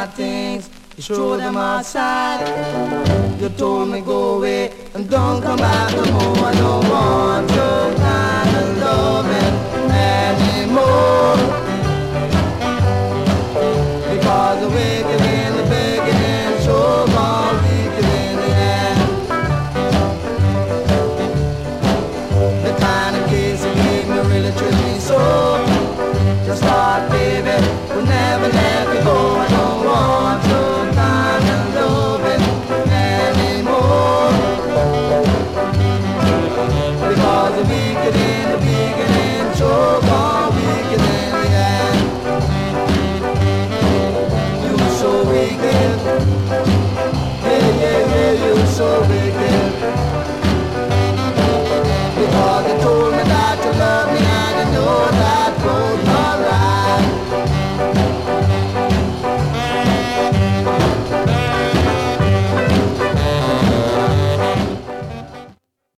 things, you throw them outside. You told me go away and don't come back no more. I don't want your kind of love.